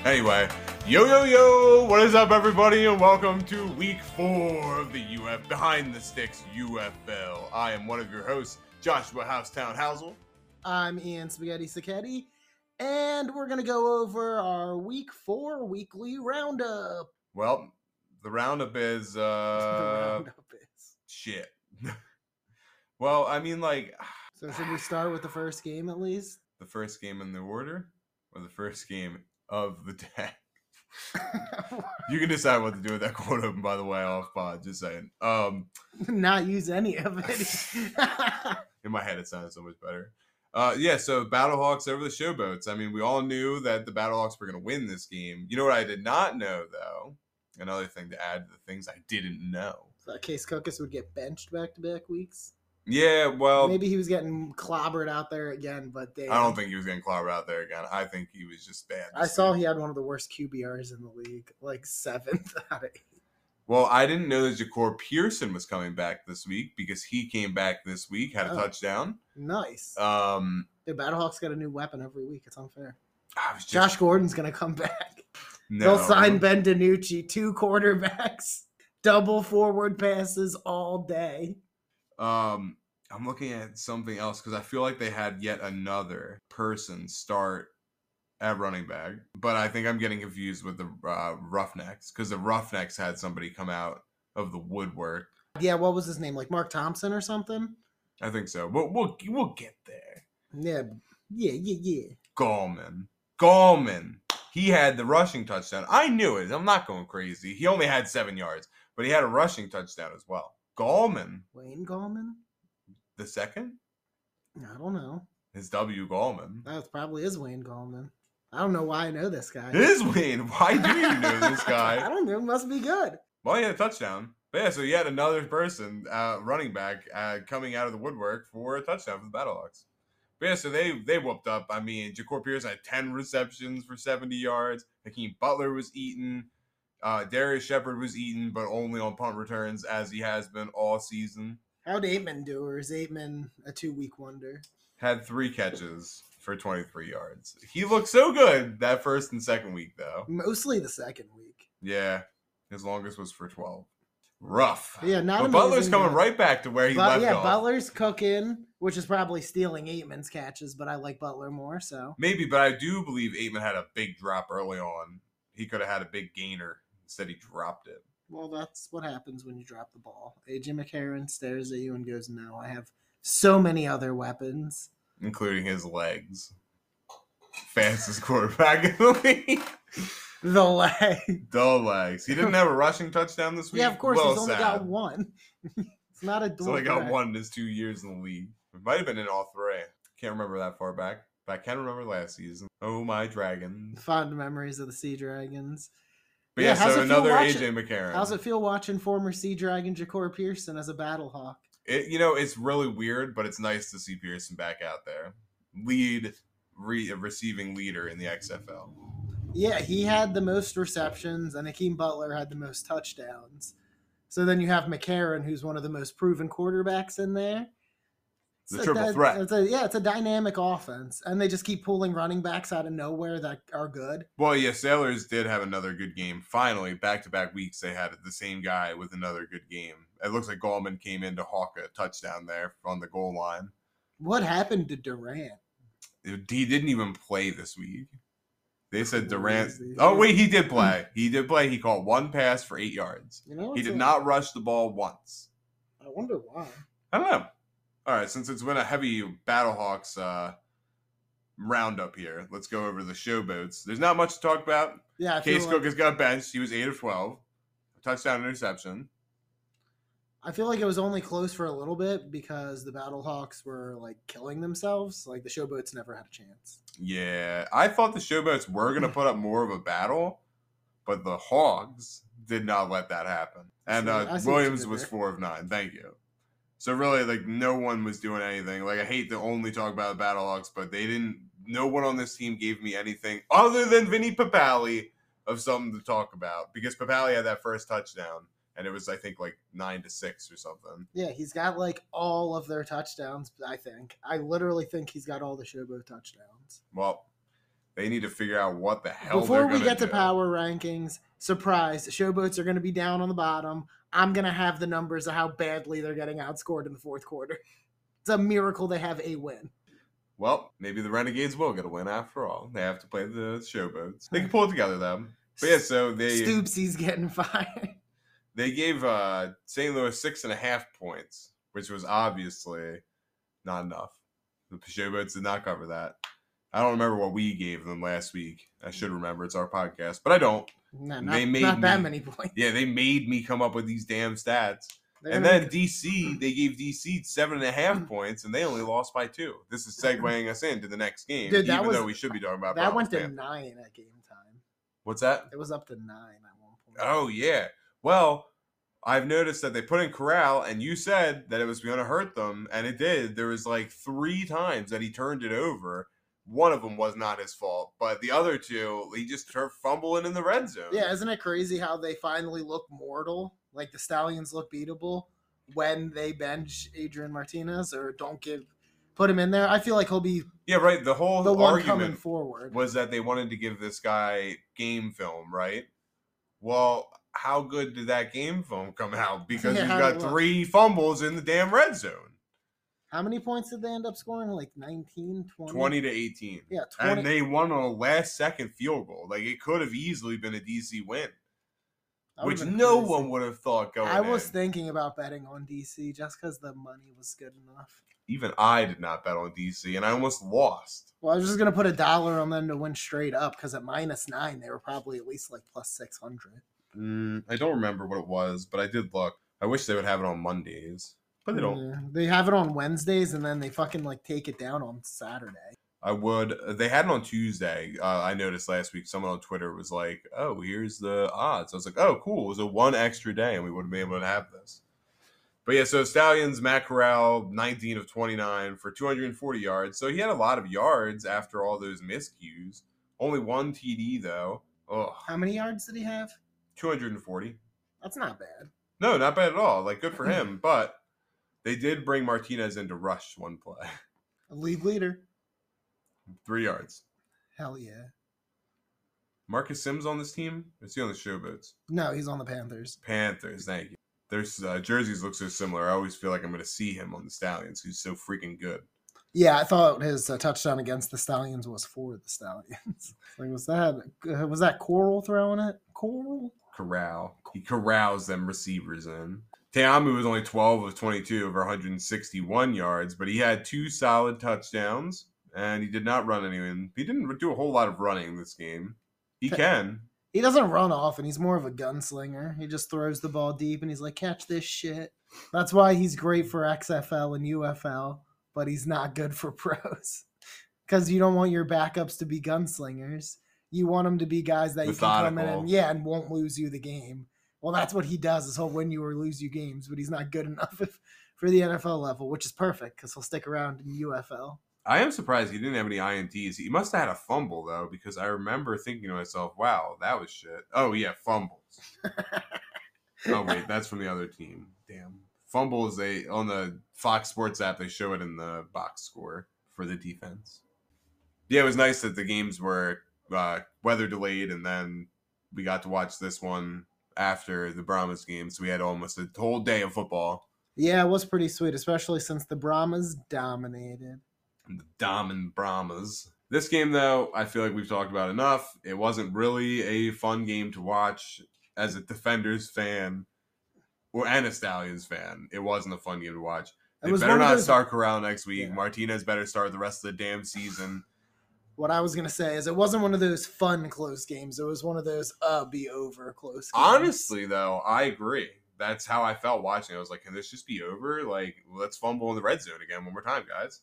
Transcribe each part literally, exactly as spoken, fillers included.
Anyway, yo, yo, yo, what is up, everybody, and welcome to week four of the U F Behind the Sticks U F L. I am one of your hosts, Joshua Housetown Housel. I'm Ian Spaghetti Sacchetti, and we're going to go over our week four weekly roundup. Well, the roundup is, uh... the roundup is... shit. Well, I mean, like... So should we start with the first game, at least? The first game in the order? Or the first game of the day? You can decide what to do with that quote open, by the way, off pod, just saying. Um, Not use any of it. In my head, it sounded so much better. Uh, yeah, so Battlehawks over the Showboats. I mean, we all knew that the Battlehawks were going to win this game. You know what I did not know, though? Another thing to add to the things I didn't know. So Case Cookus would get benched back-to-back weeks? Yeah, well... Maybe he was getting clobbered out there again, but they... I don't think he was getting clobbered out there again. I think he was just bad. I saw he had one of the worst Q B Rs in the league, like seventh out of eight. Well, I didn't know that Ja'Cour Pearson was coming back this week because he came back this week, had a Oh, touchdown. Nice. Um, The Battlehawks got a new weapon every week. It's unfair. I was just, Josh Gordon's going to come back. no. They'll sign Ben DiNucci, two quarterbacks, double forward passes all day. Um, I'm looking at something else because I feel like they had yet another person start at running back, but I think I'm getting confused with the uh, Roughnecks because the Roughnecks had somebody come out of the woodwork. Yeah, what was his name? Like Mark Thompson or something? I think so. We'll we'll, we'll get there. Yeah, yeah, yeah, yeah. Gallman, Gallman. He had the rushing touchdown. I knew it. I'm not going crazy. He only had seven yards, but he had a rushing touchdown as well. Gallman. Wayne Gallman? The second? I don't know. It's W. Gallman. That probably is Wayne Gallman. I don't know why I know this guy. It is Wayne. Why do you know this guy? I don't know. It must be good. Well, he had a touchdown. But yeah, so you had another person, uh, running back, uh, coming out of the woodwork for a touchdown for the Battlehawks. But yeah, so they they whooped up. I mean, Ja'Cour Pearson had ten receptions for seventy yards. Hakeem Butler was eaten. Uh, Darius Shepard was eaten, but only on punt returns, as he has been all season. How'd Aitman do, or is Aitman a two-week wonder? Had three catches for twenty-three yards. He looked so good that first and second week, though. Mostly the second week. Yeah, his longest was for twelve. Rough. Yeah, not But amazing, Butler's coming but- right back to where he But left yeah, off. Butler's cooking, which is probably stealing Aitman's catches, but I like Butler more, so. Maybe, but I do believe Aitman had a big drop early on. He could have had a big gainer. Instead, he dropped it. Well, that's what happens when you drop the ball. A J McCarron stares at you and goes, no, I have so many other weapons. Including his legs. Fastest quarterback in the league. The leg. The legs. He didn't have a rushing touchdown this week. Yeah, of course, Well, he's only sad. got one. It's not a He's only got threat. one in his two years in the league. It might have been in all three. Can't remember that far back. But I can remember last season. Oh, my dragons. Fond memories of the Sea Dragons. But yeah, Yeah, how's so it feel another A watching- J McCarron. How's it feel watching former Sea Dragon Ja'Cour Pearson as a Battlehawk? It, you know, it's really weird, but it's nice to see Pearson back out there. Lead, re, receiving leader in the X F L. Yeah, he had the most receptions, and Hakeem Butler had the most touchdowns. So then you have McCarron, who's one of the most proven quarterbacks in there. The So triple that- threat. It's a, yeah, it's a dynamic offense, and they just keep pulling running backs out of nowhere that are good. Well, yeah, Sailors did have another good game. Finally, back-to-back weeks, they had the same guy with another good game. It looks like Gallman came in to hawk a touchdown there on the goal line. What happened to Durant? He didn't even play this week. They said Durant. Crazy. Oh, wait, he did play. He did play. He caught one pass for eight yards. You know, He it's did a- not rush the ball once. I wonder why. I don't know. All right, since it's been a heavy Battlehawks uh, roundup here, let's go over the Showboats. There's not much to talk about. Yeah, I feel Case like, Cook has got benched. He was eight of twelve. Touchdown interception. I feel like it was only close for a little bit because the Battlehawks were like killing themselves. Like the Showboats never had a chance. Yeah, I thought the Showboats were going to put up more of a battle, but the Hogs did not let that happen. And See, uh, I see what you Williams did was there. four of nine. Thank you. So really, like, no one was doing anything. Like, I hate to only talk about the Battlehawks, but they didn't. No one on this team gave me anything other than Vinny Papali of something to talk about because Papali had that first touchdown. And it was, I think, like nine to six or something. Yeah, he's got like all of their touchdowns, I think. I literally think he's got all the Showboat touchdowns. Well, They need to figure out what the hell Before they're we gonna get do. to power rankings, surprise, Showboats are going to be down on the bottom. I'm going to have the numbers of how badly they're getting outscored in the fourth quarter. It's a miracle they have a win. Well, maybe the Renegades will get a win after all. They have to play the Showboats. They can pull it together, though. But yeah, so they... Stoopsy's getting fired. They gave uh, Saint Louis six and a half points, which was obviously not enough. The Showboats did not cover that. I don't remember what we gave them last week. I should remember. It's our podcast. But I don't. No, not, they made not that me, many points. Yeah, they made me come up with these damn stats. They're and gonna then D C, they gave D C seven and a half points, and they only lost by two. This is segueing us into the next game, Dude, that even was- though we should be talking about That Browns went to fans. nine at game time. What's that? It was up to nine at one point. Oh, yeah. Well, I've noticed that they put in Corral, and you said that it was going to hurt them, and it did. There was like three times that he turned it over. One of them was not his fault, but the other two, he just turned fumbling in the red zone. Yeah, isn't it crazy how they finally look mortal? Like the Stallions look beatable when they bench Adrian Martinez or don't give put him in there. I feel like he'll be Yeah, right. The whole the one coming argument forward. was that they wanted to give this guy game film, right? Well, how good did that game film come out? Because Yeah, he's how got did it look? three fumbles in the damn red zone. How many points did they end up scoring? Like nineteen, twenty? twenty to eighteen. Yeah, twenty. And they won on a last second field goal. Like, it could have easily been a D C win, That would've which been no crazy. one would have thought going I was in. thinking about betting on D C just because the money was good enough. Even I did not bet on D C, and I almost lost. Well, I was just gonna put a dollar on them to win straight up because at minus nine they were probably at least like plus six hundred. Mm, I don't remember what it was, but I did look. I wish they would have it on Mondays, but they don't. Yeah, they have it on Wednesdays and then they fucking like take it down on Saturday. I would. They had it on Tuesday. Uh, I noticed last week someone on Twitter was like, "Oh, here's the odds." I was like, "Oh, cool." It was a one extra day, and we would have been able to have this. But yeah, so Stallions, Matt Corral, nineteen of twenty-nine for two hundred forty yards. So he had a lot of yards after all those miscues. Only one T D though. Oh, How many yards did he have? two hundred forty. That's not bad. No, not bad at all. Like, good for him. But they did bring Martinez in to rush one play. A league leader. Three yards. Hell yeah. Marcus Sims on this team? Is he on the Showboats? No, he's on the Panthers. Panthers, thank you. Their uh, jerseys look so similar. I always feel like I'm going to see him on the Stallions. He's so freaking good. Yeah, I thought his uh, touchdown against the Stallions was for the Stallions. Like, was that uh, was that Coral throwing it? Coral? Corral. He corrals them receivers in. Teamu was only twelve of twenty-two over one hundred sixty-one yards, but he had two solid touchdowns, and he did not run anyone. He didn't do a whole lot of running this game. He can. He doesn't run often. He's more of a gunslinger. He just throws the ball deep and he's like, catch this shit. That's why he's great for X F L and U F L, but he's not good for pros. Because you don't want your backups to be gunslingers. You want them to be guys that you can come in Methodical. and, yeah, and won't lose you the game. Well, that's what he does is he'll win you or lose you games, but he's not good enough if, for the N F L level, which is perfect because he'll stick around in U F L. I am surprised he didn't have any I N Ts. He must have had a fumble, though, because I remember thinking to myself, wow, that was shit. Oh, yeah, fumbles. Oh, wait, that's from the other team. Damn. Fumbles, they on the Fox Sports app, they show it in the box score for the defense. Yeah, it was nice that the games were uh, weather delayed, and then we got to watch this one after the Brahmas game, so we had almost a whole day of football. Yeah, it was pretty sweet, especially since the Brahmas dominated. The Damen Brahmas. This game, though, I feel like we've talked about enough. It wasn't really a fun game to watch as a Defenders fan or and a Stallions fan. It wasn't a fun game to watch. They was better one of not those- start Corral next week. Yeah. Martinez better start the rest of the damn season. What I was going to say is it wasn't one of those fun close games. It was one of those uh be over close games. Honestly, though, I agree. That's how I felt watching. I was like, can this just be over? Like, let's fumble in the red zone again one more time, guys.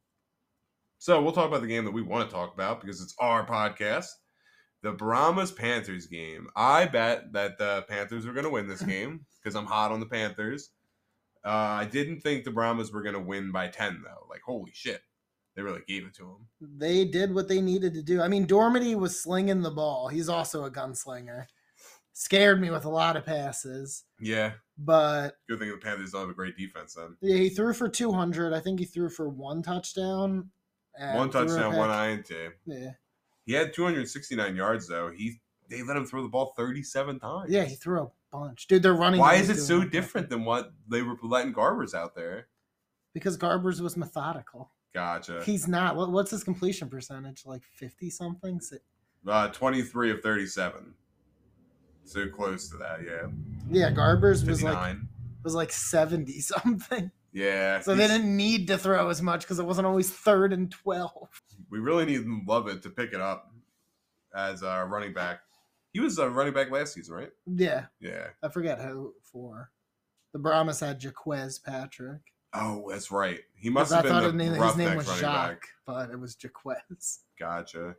So we'll talk about the game that we want to talk about because it's our podcast. The Brahmas Panthers game. I bet that the Panthers are going to win this game because I'm hot on the Panthers. Uh, I didn't think the Brahmas were going to win by ten, though. Like, holy shit. They really gave it to them. They did what they needed to do. I mean, Dormady was slinging the ball. He's also a gunslinger. Scared me with a lot of passes. Yeah. But Good thing the Panthers don't have a great defense then. yeah, he threw for two hundred. I think he threw for one touchdown. and One threw a touchdown, pick. one I N T. Yeah. He had two hundred sixty-nine yards though. He they let him throw the ball thirty-seven times. Yeah, he threw a bunch. Dude, they're running. Why is it so different than what they were letting Garbers out there? Because Garbers was methodical. Gotcha. He's not. What, what's his completion percentage? Like fifty something? Uh, twenty-three of thirty-seven. So close to that, yeah. Yeah, Garbers was like fifty-nine. was like seventy something. Yeah. So they didn't need to throw as much because it wasn't always third and twelve. We really need Lovett to pick it up as a running back. He was a running back last season, right? Yeah. Yeah. I forget who for. The Brahmas had Jaquez Patrick. Oh, that's right. He must have I been thought the his name, his roughneck name was running Jacques, back. but it was Jaquez. Gotcha.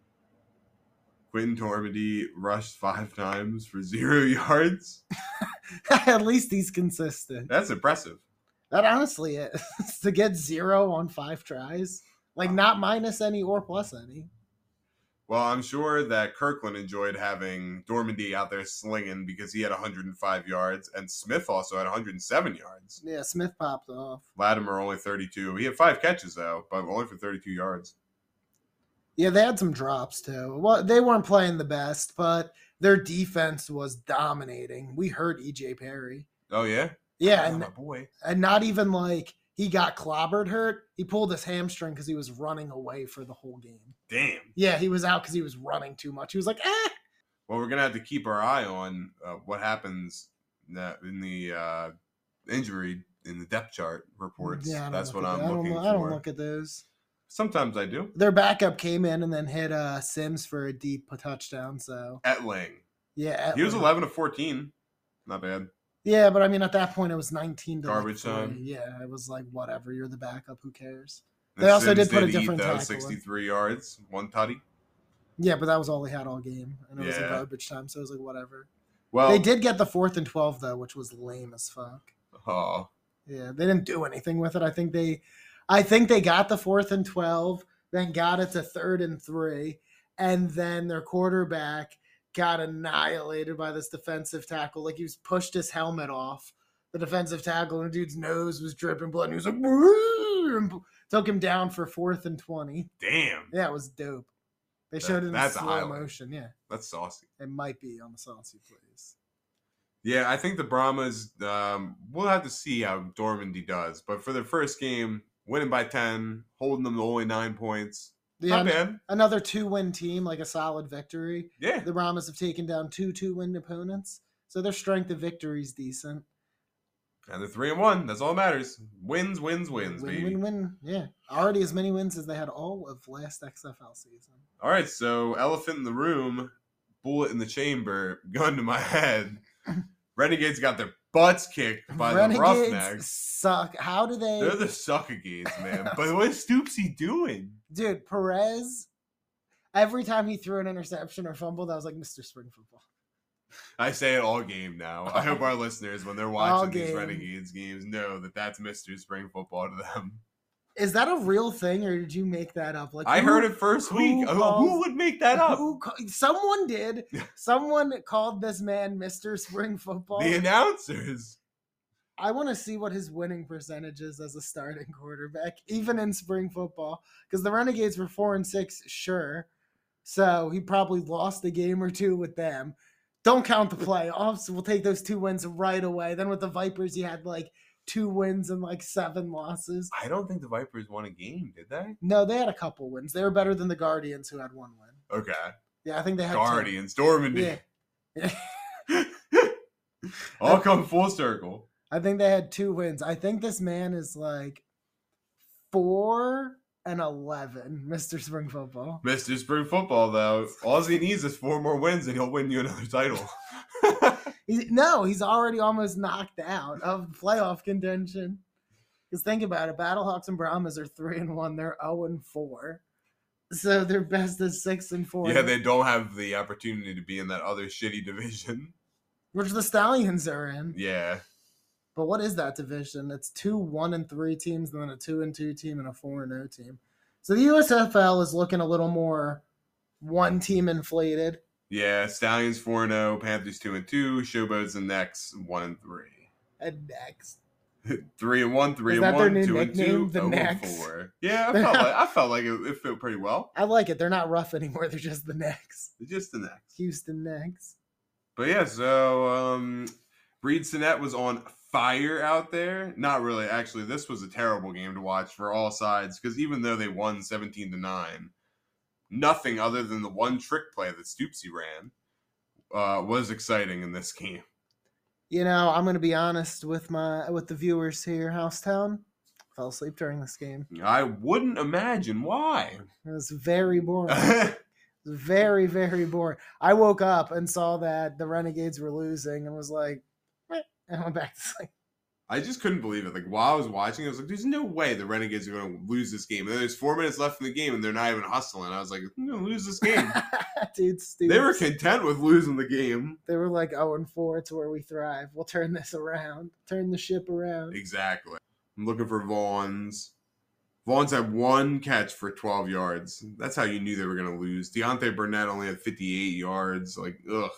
Quentin Tormedy rushed five times for zero yards. At least he's consistent. That's impressive. That honestly is. To get zero on five tries. Like, not minus any or plus any. Well, I'm sure that Kirkland enjoyed having Dormandy out there slinging because he had one hundred five yards, and Smith also had one hundred seven yards. Yeah, Smith popped off. Latimer only thirty-two. He had five catches, though, but only for thirty-two yards. Yeah, they had some drops, too. Well, they weren't playing the best, but their defense was dominating. We hurt E J Perry. Oh, yeah? Yeah, Oh, and, my boy. and not even like he got clobbered hurt. He pulled his hamstring because he was running away for the whole game. Damn. Yeah, he was out because he was running too much. He was like, eh. Well, we're going to have to keep our eye on uh, what happens in the uh, injury, in the depth chart reports. Yeah, That's what I'm I looking don't, for. I don't look at those. Sometimes I do. Their backup came in and then hit uh, Sims for a deep touchdown. So Etling. yeah, He was Etling. eleven of fourteen. Not bad. Yeah, but I mean, at that point, it was nineteen to Garbage like time. Yeah, it was like whatever. You're the backup. Who cares? And They also Sims did put a eat, different though, tackle in. sixty-three yards, one tutty. Yeah, but that was all they had all game, and it was in Yeah. garbage time, so it was like whatever. Well, They did get the fourth and twelve though, which was lame as fuck. Oh, Yeah, they didn't do anything with it. I think they, I think they got the fourth and twelve, then got it to third and three, and then their quarterback got annihilated by this defensive tackle. Like he was pushed his helmet off the defensive tackle, and the dude's nose was dripping blood, and he was like, "Woo!" and took him down for fourth and twenty. damn. Yeah, it was dope. They That- showed it in that's a slow highlight. motion. Yeah, That's saucy. it might be on the Saucy Plays. Yeah, I think the Brahmas, um, we'll have to see how Dormandy does. But for their first game, winning by ten, holding them to only nine points. Yeah, Not bad. another two-win team, like a solid victory. Yeah. The Brahmas have taken down two two-win opponents, so their strength of victory is decent. And they're three and one. That's all that matters. Wins, wins, wins, win, baby. win, win. Yeah, already as many wins as they had all of last X F L season. All right, so elephant in the room, bullet in the chamber, gun to my head. Renegades got their butts kicked by Renegades the Roughnecks. suck. How do they? They're the suckagades, man. But what is Stoopsy doing? Dude, Perez. Every time he threw an interception or fumbled, I was like, Mister Spring Football. I say it all game now. I hope our listeners, when they're All watching these game. Renegades games, know that that's Mister Spring Football to them. Is that a real thing, or did you make that up? Like I who- heard it first who week. Oh, calls- who would make that up? Who ca- someone did. Someone called this man Mister Spring Football. The announcers. I want to see what his winning percentage is as a starting quarterback, even in spring football, because the Renegades were four and six, sure. So he probably lost a game or two with them. Don't count the playoffs. We'll take those two wins right away. Then with the Vipers, he had like two wins and like seven losses. I don't think the Vipers won a game, did they? No, they had a couple wins. They were better than the Guardians, who had one win. Okay. Yeah, I think they had two. Guardians, Dormandy. Yeah. All come full circle. I think they had two wins. I think this man is like four and eleven, Mister Spring Football. Mister Spring Football, though, all he needs is four more wins and he'll win you another title. He, no, he's already almost knocked out of playoff contention. Because think about it, Battlehawks and Brahmas are three and one. They're zero and four, so their best is six and four. Yeah, they don't have the opportunity to be in that other shitty division. which the Stallions are in. Yeah. But what is that division? It's two one and three teams, and then a two and two team, and a four and zero team. So the U S F L is looking a little more one team inflated. Yeah, Stallions four and oh, Panthers two and two, Showboats and Necks one and three. And next, three and one, three Is and that their one, new two and nickname, two, the oh and Necks? four. Yeah, I felt like I felt like it, it fit pretty well. I like it. They're not rough anymore. They're just the Necks. Just the Necks. Houston Necks. But yeah, so um, Reed Sinnett was on fire out there. Not really, actually. This was a terrible game to watch for all sides because even though they won seventeen to nine, nothing other than the one trick play that Stoopsy ran uh, was exciting in this game. You know, I'm gonna be honest with my with the viewers here, Housetown. Fell asleep during this game. I wouldn't imagine why. It was very boring. It was very, very boring. I woke up and saw that the Renegades were losing and was like, eh, and went back to sleep. I just couldn't believe it. Like, while I was watching, I was like, there's no way the Renegades are going to lose this game. And then there's four minutes left in the game, and they're not even hustling. I was like, I'm going to lose this game. Dude, stupid. They were content with losing the game. They were like, oh and four, it's where we thrive. We'll turn this around. Turn the ship around. Exactly. I'm looking for Vaughns. Vaughns had one catch for twelve yards. That's how you knew they were going to lose. Deontay Burnett only had fifty-eight yards. Like, ugh.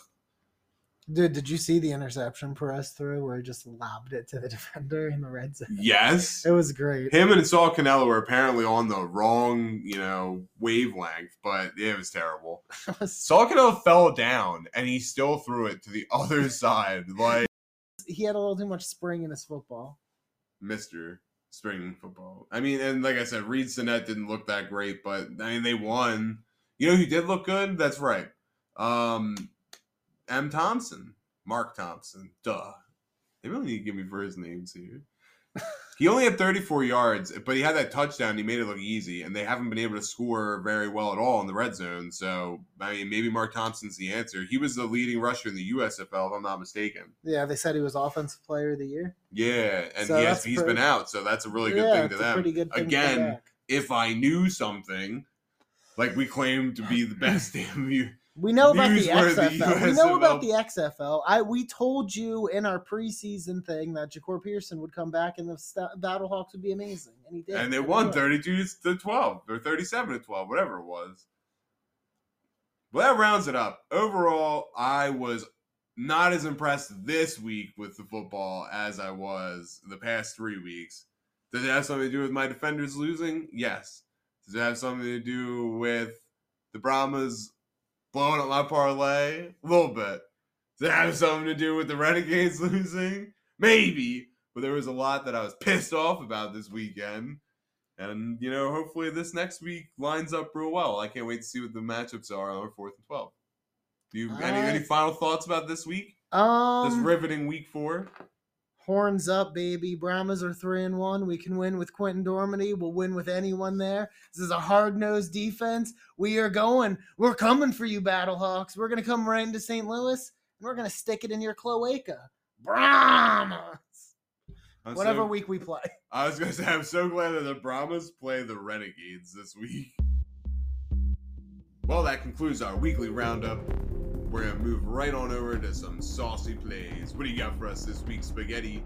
Dude, did you see the interception Perez threw where he just lobbed it to the defender in the red zone? Yes. It was great. Him and Saul Canelo were apparently on the wrong, you know, wavelength, but it was terrible. Saul Canelo fell down, and he still threw it to the other side. Like, he had a little too much spring in his football. Mister Spring Football. I mean, and like I said, Reed Sinnett didn't look that great, but I mean, they won. You know who did look good? That's right. Um... M. Thompson. Mark Thompson. Duh. They really need to give me first names here. He only had thirty-four yards, but he had that touchdown. He made it look easy, and they haven't been able to score very well at all in the red zone. So, I mean, maybe Mark Thompson's the answer. He was the leading rusher in the U S F L, if I'm not mistaken. Yeah, they said he was Offensive Player of the Year. Yeah, and so he has, he's pretty, been out, so that's a really good yeah, thing to them. Pretty good thing Again, if I knew something, like we claim to be the best damn you. We know about the X F L. U S We know about the X F L. I we told you in our preseason thing that Jahcour Pearson would come back and the St- Battlehawks would be amazing, and he did. And they won thirty-two to twelve or thirty-seven to twelve, whatever it was. Well, that rounds it up. Overall, I was not as impressed this week with the football as I was the past three weeks. Does it have something to do with my defenders losing? Yes. Does it have something to do with the Brahmas blowing up my parlay? A little bit. Does it have something to do with the Renegades losing? Maybe. But there was a lot that I was pissed off about this weekend. And, you know, hopefully this next week lines up real well. I can't wait to see what the matchups are on our fourth and twelve. Do you any, uh, any final thoughts about this week? Um, this riveting week four? Horns up, baby. Brahmas are three and one. We can win with Quentin Dormady. We'll win with anyone there. This is a hard-nosed defense. We are going. We're coming for you, Battlehawks. We're gonna come right into Saint Louis, and we're gonna stick it in your cloaca. Brahmas. I'm Whatever so, week we play. I was gonna say, I'm so glad that the Brahmas play the Renegades this week. Well, that concludes our weekly roundup. We're going to move right on over to some saucy plays. What do you got for us this week, Spaghetti?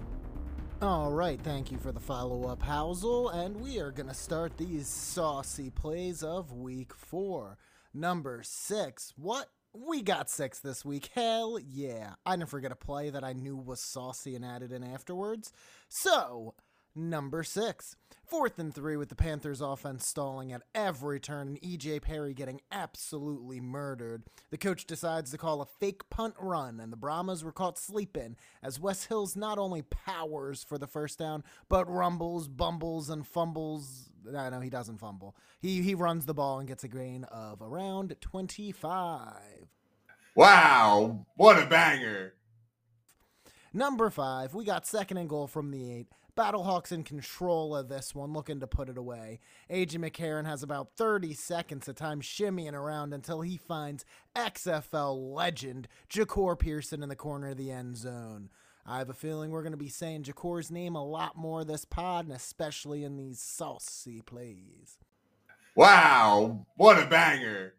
All right, thank you for the follow-up, Housel. And we are going to start these saucy plays of week four. Number six. What? We got six this week. Hell yeah. I didn't forget a play that I knew was saucy and added in afterwards. So, number six. Fourth and three with the Panthers offense stalling at every turn and E J Perry getting absolutely murdered. The coach decides to call a fake punt run, and the Brahmas were caught sleeping as Wes Hills not only powers for the first down, but rumbles, bumbles, and fumbles. No, no, he doesn't fumble. He, he runs the ball and gets a gain of around twenty-five. Wow, what a banger. Number five, we got second and goal from the eight. Battlehawks in control of this one, looking to put it away. A J McCarron has about thirty seconds of time shimmying around until he finds X F L legend Jahcour Pearson in the corner of the end zone. I have a feeling we're going to be saying Jahcour's name a lot more this pod, and especially in these saucy plays. Wow, what a banger.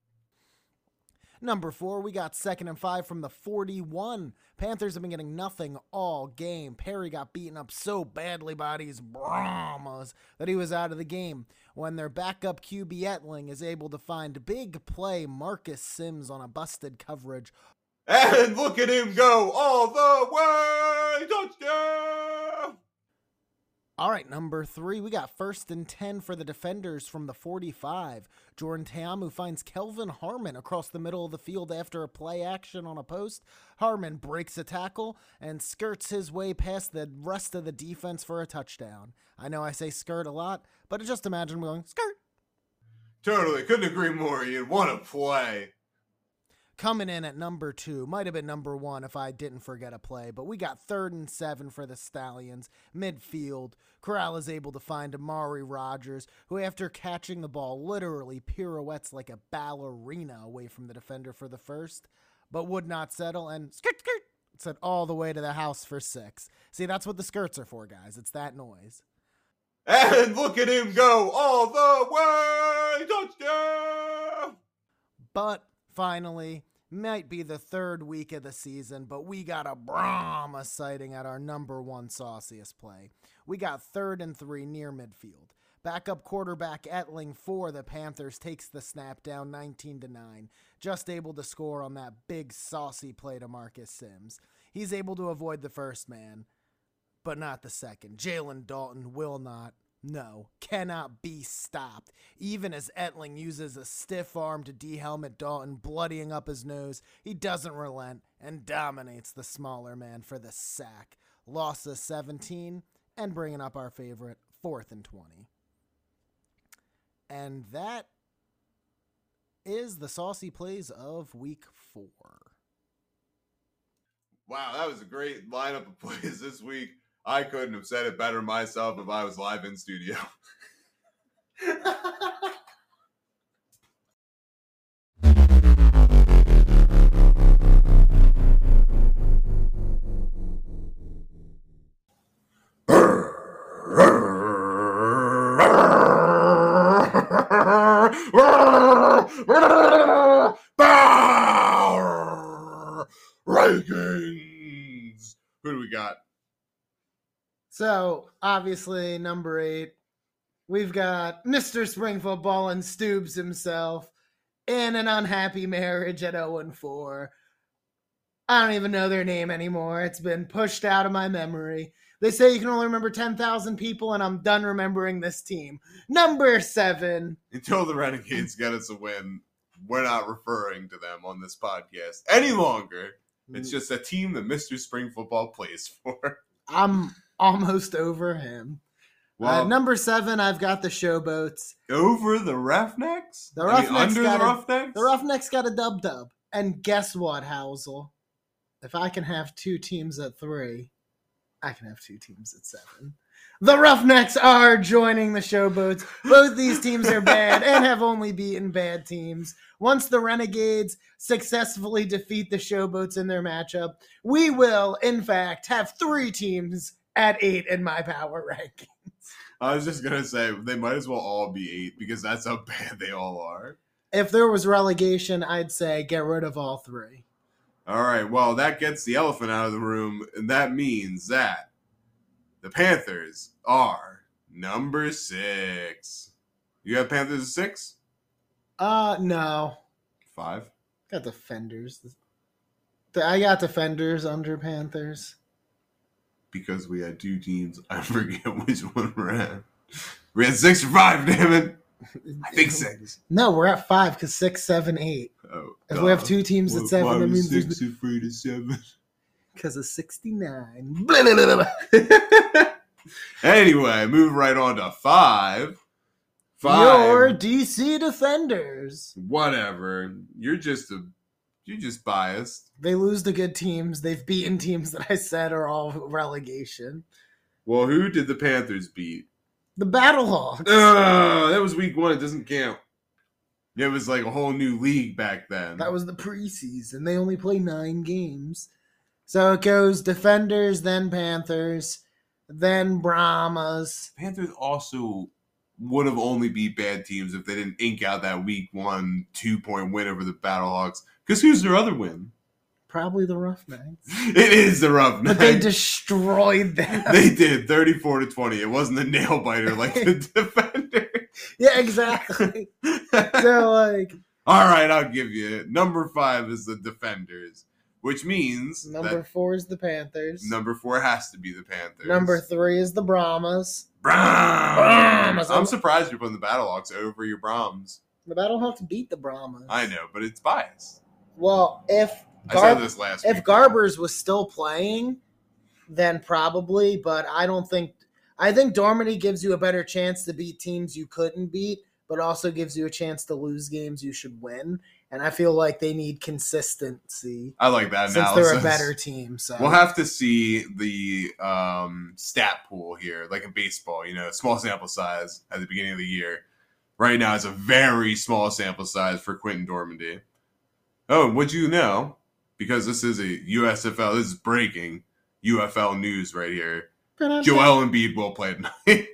Number four, we got second and five from the forty-one. Panthers have been getting nothing all game. Perry got beaten up so badly by these Brahmas that he was out of the game. When their backup Q B Etling is able to find big play Marcus Sims on a busted coverage And look at him go all the way. Touchdown. All right, number three, we got first and ten for the defenders from the forty-five. Jordan Ta'amu finds Kelvin Harmon across the middle of the field after a play action on a post. Harmon breaks a tackle and skirts his way past the rest of the defense for a touchdown. I know I say skirt a lot, but just imagine going, skirt. Totally. Couldn't agree more, Ian. What a play. Coming in at number two, might have been number one if I didn't forget a play, but we got third and seven for the Stallions. Midfield, Corral is able to find Amari Rogers, who after catching the ball literally pirouettes like a ballerina away from the defender for the first, but would not settle and skirt, skirt, set all the way to the house for six. See, that's what the skirts are for, guys. It's that noise. And look at him go all the way. Touchdown. But finally, might be the third week of the season, but we got a Brahma sighting at our number one sauciest play. We got third and three near midfield. Backup quarterback Etling for the Panthers takes the snap down nineteen to nine, just able to score on that big saucy play to Marcus Sims. He's able to avoid the first man, but not the second. Jalen Dalton will not. No, cannot be stopped. Even as Etling uses a stiff arm to de-helmet Dalton, bloodying up his nose, he doesn't relent and dominates the smaller man for the sack. Loss of seventeen, and bringing up our favorite, fourth and twenty. And that is the saucy plays of week four. Wow, that was a great lineup of plays this week. I couldn't have said it better myself if I was live in studio. Rankings. Who do we got? So, obviously, number eight, we've got Mister Spring Football and Stoobs himself in an unhappy marriage at oh and four. I don't even know their name anymore. It's been pushed out of my memory. They say you can only remember ten thousand people, and I'm done remembering this team. Number seven. Until the Renegades get us a win, we're not referring to them on this podcast any longer. It's just a team that Mister Spring Football plays for. I'm almost over him. Well, uh, number seven, I've got the Showboats. Over the Roughnecks? The Roughnecks I mean, under got the a, Roughnecks? The Roughnecks got a dub-dub. And guess what, Housel? If I can have two teams at three, I can have two teams at seven. The Roughnecks are joining the Showboats. Both these teams are bad and have only beaten bad teams. Once the Renegades successfully defeat the Showboats in their matchup, we will, in fact, have three teams at eight in my power rankings. I was just going to say, they might as well all be eight because that's how bad they all are. If there was relegation, I'd say get rid of all three. All right, well, that gets the elephant out of the room, and that means that the Panthers are number six. You have Panthers at six? Uh, no. Five? Got Defenders. I got Defenders under Panthers. Because we had two teams. I forget which one we're at. We're at six or five, damn it. I think six. No, we're at five because six, seven, eight. Oh, if we have two teams at seven, that means six afraid of seven. Because of sixty-nine. Anyway, move right on to five. Five. Your D C Defenders. Whatever. You're just a you're just biased. They lose to good teams. They've beaten teams that I said are all relegation. Well, who did the Panthers beat? The Battlehawks. Uh, that was week one. It doesn't count. It was like a whole new league back then. That was the preseason. They only play nine games. So it goes Defenders, then Panthers, then Brahmas. Panthers also would have only beat bad teams if they didn't ink out that week one two-point win over the Battlehawks. Because who's their other win? Probably the Roughnecks. It is the Roughnecks. But they destroyed them. They did, thirty-four to twenty. It wasn't a nail-biter like the Defenders. Yeah, exactly. So, like... All right, I'll give you it. Number five is the Defenders. which means Number that four is the Panthers. number four has to be the Panthers. Number three is the Brahmas. Brahms. I'm surprised you're putting the Battlehawks over your Brahms. The Battlehawks beat the Brahmas. I know, but it's biased. Well, if Gar- I said this last if week. Garbers was still playing, then probably. But I don't think. I think Dormady gives you a better chance to beat teams you couldn't beat, but also gives you a chance to lose games you should win. And I feel like they need consistency. I like that since analysis. they're a better team. So we'll have to see the um, stat pool here, like in baseball. You know, small sample size at the beginning of the year. Right now, it's a very small sample size for Quentin Dormady. Oh, would you know? Because this is a U S F L. This is breaking U F L news right here. Joel Embiid will play tonight.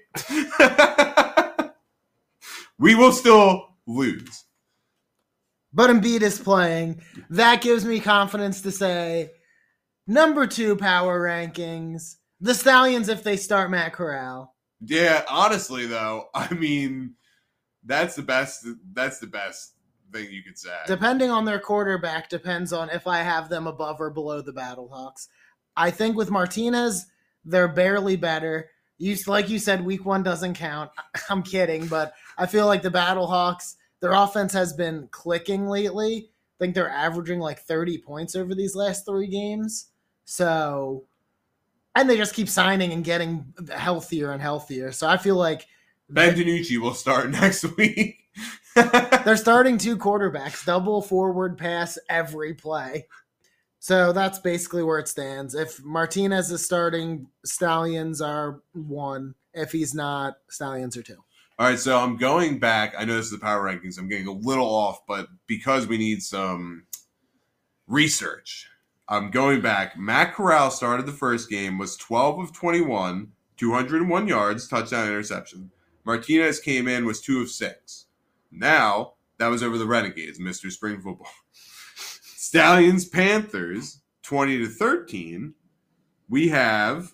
We will still lose. But Embiid is playing. That gives me confidence to say number two power rankings. The Stallions if they start Matt Corral. Yeah, honestly though, I mean, that's the best. That's the best thing you could say. Depending on their quarterback, depends on if I have them above or below the Battlehawks. I think with Martinez, they're barely better. You like you said, week one doesn't count. I'm kidding, but I feel like the Battlehawks, their offense has been clicking lately. I think they're averaging like thirty points over these last three games. So, and they just keep signing and getting healthier and healthier. So I feel like Ben DiNucci will start next week. they're starting two quarterbacks, double forward pass every play. So that's basically where it stands. If Martinez is starting, Stallions are one. If he's not, Stallions are two. All right, so I'm going back. I know this is the power rankings. I'm getting a little off, but because we need some research, I'm going back. Matt Corral started the first game, was twelve of twenty-one, two hundred one yards, touchdown, interception. Martinez came in, was two of six. Now, that was over the Renegades, Mister Spring Football. Stallions, Panthers, twenty to thirteen. We have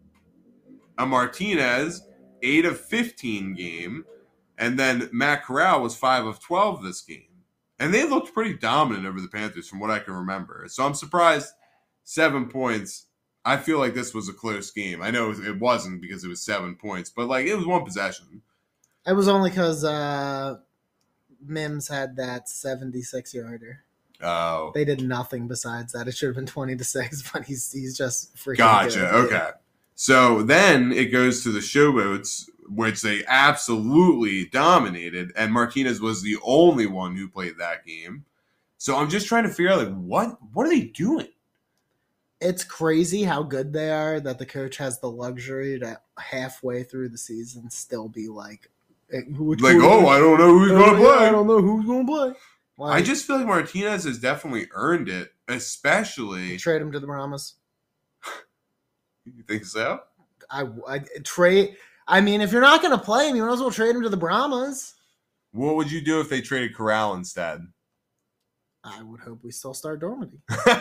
a Martinez, eight of fifteen game. And then Matt Corral was five of twelve this game. And they looked pretty dominant over the Panthers from what I can remember. So I'm surprised seven points. I feel like this was a close game. I know it wasn't because it was seven points, but like it was one possession. It was only because uh, Mims had that seventy-six yarder. Oh, they did nothing besides that. It should have been twenty to six, but he's he's just freaking gotcha. good. Okay, so then it goes to the Showboats, which they absolutely dominated, and Martinez was the only one who played that game. So I'm just trying to figure out like what what are they doing? It's crazy how good they are that the coach has the luxury to halfway through the season still be like, like, oh, I don't know who's oh, gonna yeah, play. I don't know who's gonna play. Like, I just feel like Martinez has definitely earned it, especially trade him to the Brahmas. You think so? I, I trade. I mean, if you're not going to play him, you might as well trade him to the Brahmas. What would you do if they traded Corral instead? I would hope we still start Dormady.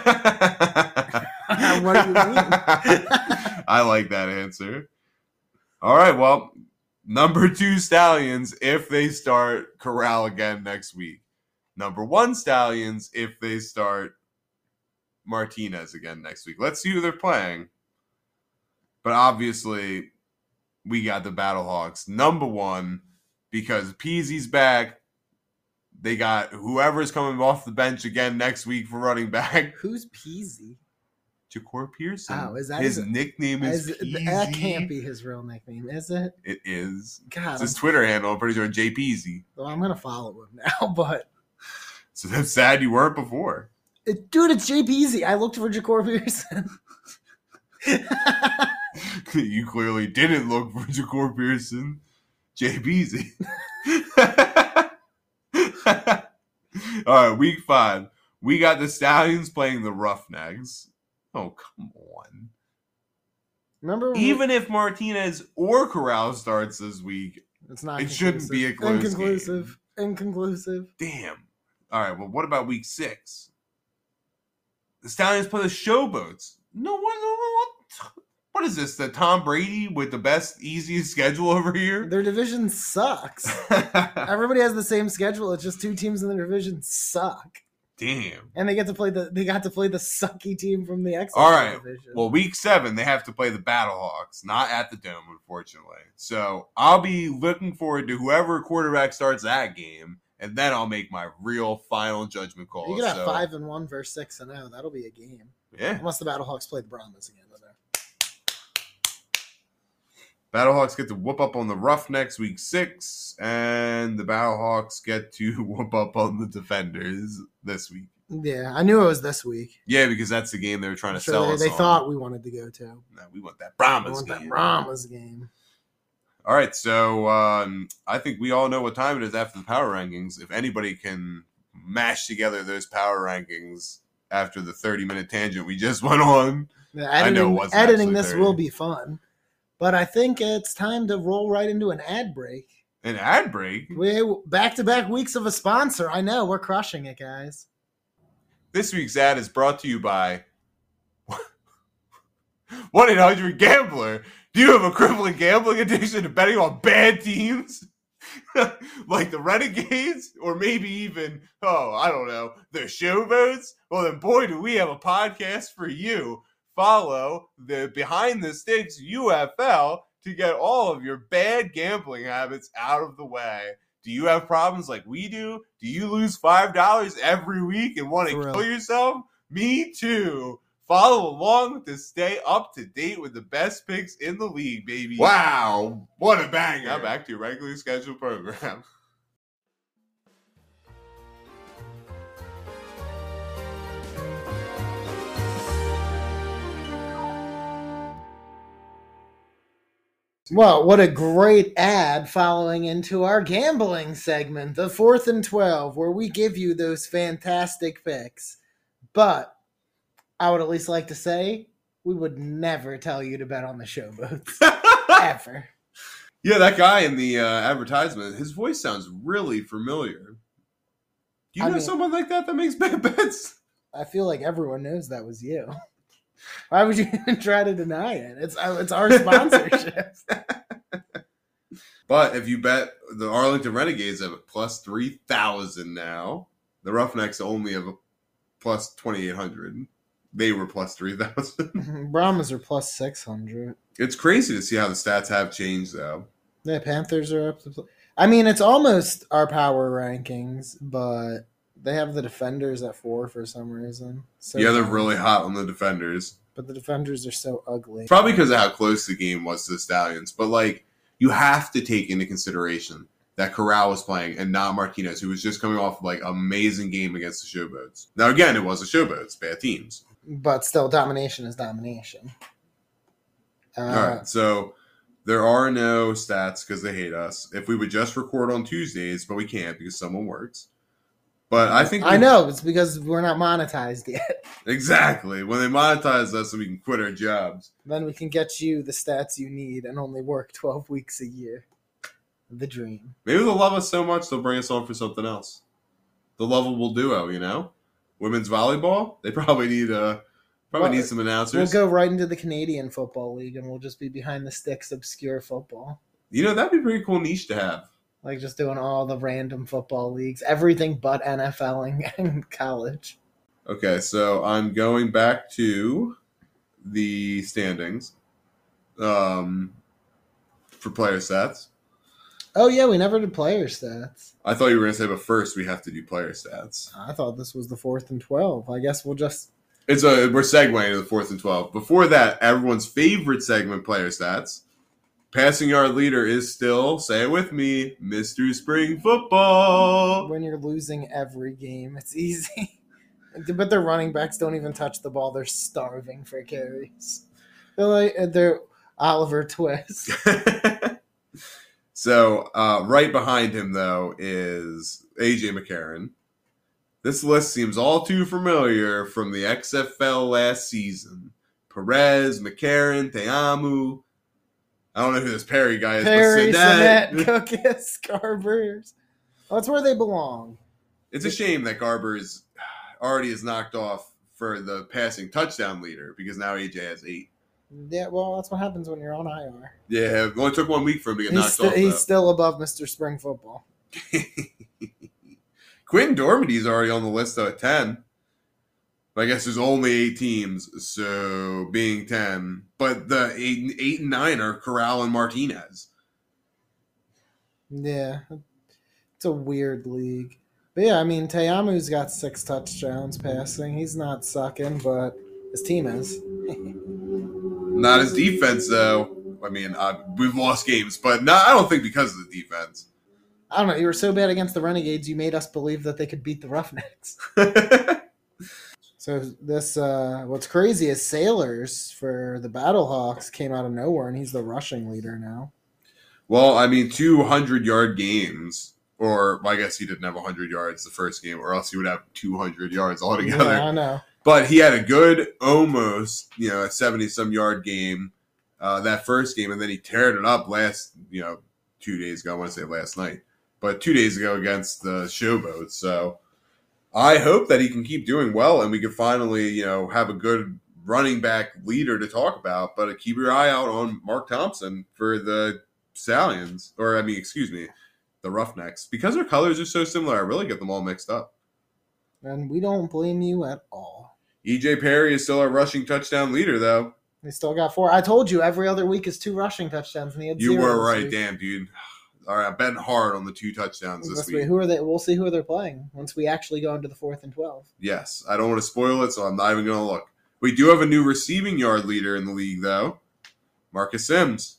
What do you mean? I like that answer. All right, well, number two Stallions if they start Corral again next week. Number one Stallions if they start Martinez again next week. Let's see who they're playing. But obviously, we got the Battlehawks number one because Peasy's back. They got whoever's coming off the bench again next week for running back. Who's Peasy? Ja'Cory Pearson. Oh, is that his, his nickname? Is, is Peasy. That can't be his real nickname, is it? It is. God, it's his Twitter handle. I'm pretty sure J Peasy. Well, I'm gonna follow him now, but so that's sad you weren't before. It, dude, it's J Peasy. I looked for Ja'Cory Pearson. You clearly didn't look for Ja'Cory Pearson. J Peasy. All right, week five. We got the Stallions playing the Roughnecks. Oh, come on. Remember, even we, if Martinez or Corral starts this week, it's not. It shouldn't be a close Inconclusive. game. Inconclusive. Damn. All right. Well, what about week six? The Stallions play the Showboats. No, what? What? What is this? The Tom Brady with the best, easiest schedule over here? Their division sucks. Everybody has the same schedule. It's just two teams in the division suck. Damn. And they get to play the they got to play the sucky team from the X F L All right. division. Well, week seven, they have to play the Battlehawks, not at the Dome, unfortunately. So I'll be looking forward to whoever quarterback starts that game, and then I'll make my real final judgment call. You could have so, five and one versus six and zero. That'll be a game. Yeah. Unless the Battlehawks play the Brahmas again. Battlehawks get to whoop up on the Roughnecks week six, and the Battlehawks get to whoop up on the Defenders this week. Yeah, I knew it was this week. Yeah, because that's the game they were trying I'm to sure sell they, us they on. thought we wanted to go to. No, we want that We Brahmas want game. that Brahmas game. All right, so um, I think we all know what time it is after the power rankings. If anybody can mash together those power rankings after the thirty-minute tangent we just went on. Yeah, I know editing it wasn't editing actually this thirty. will be fun. But I think it's time to roll right into an ad break. An ad break? We back-to-back weeks of a sponsor. I know, we're crushing it, guys. This week's ad is brought to you by one eight hundred gambler. Do you have a crippling gambling addiction to betting on bad teams? Like the Renegades? Or maybe even, oh, I don't know, the Showboats? Well, then, boy, do we have a podcast for you. Follow the Behind the Sticks U F L to get all of your bad gambling habits out of the way. Do you have problems like we do? Do you lose five dollars every week and want to For real. kill yourself? Me too. Follow along to stay up to date with the best picks in the league, baby. Wow, what a banger. Now back to your regularly scheduled program. Well, what a great ad following into our gambling segment, the fourth and twelve, where we give you those fantastic picks. But I would at least like to say we would never tell you to bet on the Showboats. Ever. Yeah, that guy in the uh, advertisement, his voice sounds really familiar. Do you I know mean- someone like that that makes bad bets? I feel like everyone knows that was you. Why would you even try to deny it? It's it's our sponsorship. But if you bet the Arlington Renegades have a plus three thousand now, the Roughnecks only have a plus twenty-eight hundred. They were plus three thousand. Brahmas are plus six hundred. It's crazy to see how the stats have changed, though. The Panthers are up to. I mean, it's almost our power rankings, but they have the Defenders at four for some reason. So Yeah, they're really hot on the Defenders. But the Defenders are so ugly. Probably because of how close the game was to the Stallions. But, like, you have to take into consideration that Corral was playing and not Martinez, who was just coming off, like, amazing game against the Showboats. Now, again, it was the Showboats, bad teams. But still, domination is domination. Uh, All right, so there are no stats because they hate us. If we would just record on Tuesdays, but we can't because someone works. But I think I we- know it's because we're not monetized yet. Exactly. When they monetize us, so we can quit our jobs. Then we can get you the stats you need and only work twelve weeks a year. The dream. Maybe they'll love us so much they'll bring us on for something else. The lovable duo, you know, women's volleyball. They probably need uh probably Well, need some We'll announcers. go right into the Canadian Football League and we'll just be behind the sticks, obscure football. You know, that'd be a pretty cool niche to have. Like just doing all the random football leagues, everything but NFLing and college. Okay, so I'm going back to the standings um, for player stats. Oh yeah, we never did player stats. I thought you were going to say, but first we have to do player stats. I thought this was the fourth and twelve. I guess we'll just It's a we're segueing to the fourth and twelve. Before that, everyone's favorite segment, player stats. Passing yard leader is still, say it with me, Mister Spring Football. when you're losing every game, it's easy. But their running backs don't even touch the ball; they're starving for carries. They're like they're Oliver Twist. So uh, right behind him, though, is A J McCarron. This list seems all too familiar from the X F L last season. Perez, McCarron, Teamu. I don't know who this Perry guy is, Perry, but Sinet. Sinet, Cookus, Garbers. That's where they belong. It's a shame that Garber's already is knocked off for the passing touchdown leader because now A J has eight. Yeah, well, that's what happens when you're on I R. Yeah, it only took one week for him to get He's, knocked sti- off. he's though. still above Mister Spring Football. Quinn Dormity's already on the list though at ten. I guess there's only eight teams, so being ten. But the eight, eight and nine are Corral and Martinez. Yeah, it's a weird league. But yeah, I mean, Teamu's got six touchdowns passing. He's not sucking, but his team is. Not his defense, though. I mean, uh, we've lost games, but not, I don't think because of the defense. I don't know. You were so bad against the Renegades, you made us believe that they could beat the Roughnecks. So this, uh, what's crazy is Sailors for the Battlehawks came out of nowhere, and he's the rushing leader now. Well, I mean, two hundred-yard games, or I guess he didn't have one hundred yards the first game, or else he would have two hundred yards altogether. Yeah, I know. But he had a good, almost, you know, a seventy-some-yard game uh, that first game, and then he teared it up last, you know, two days ago. I want to say last night. But two days ago against the Showboats. So I hope that he can keep doing well, and we can finally, you know, have a good running back leader to talk about. But keep your eye out on Mark Thompson for the Stallions, or I mean, excuse me, the Roughnecks, because their colors are so similar. I really get them all mixed up. And we don't blame you at all. E J Perry is still our rushing touchdown leader, though. They still got four. I told you every other week is two rushing touchdowns, and he had You zero were this right, week. damn, dude. All right, I'm betting hard on the two touchdowns this This week. week. Who are they? We'll see who they're playing once we actually go into the fourth and twelve. Yes, I don't want to spoil it, so I'm not even going to look. We do have a new receiving yard leader in the league, though. Marcus Sims.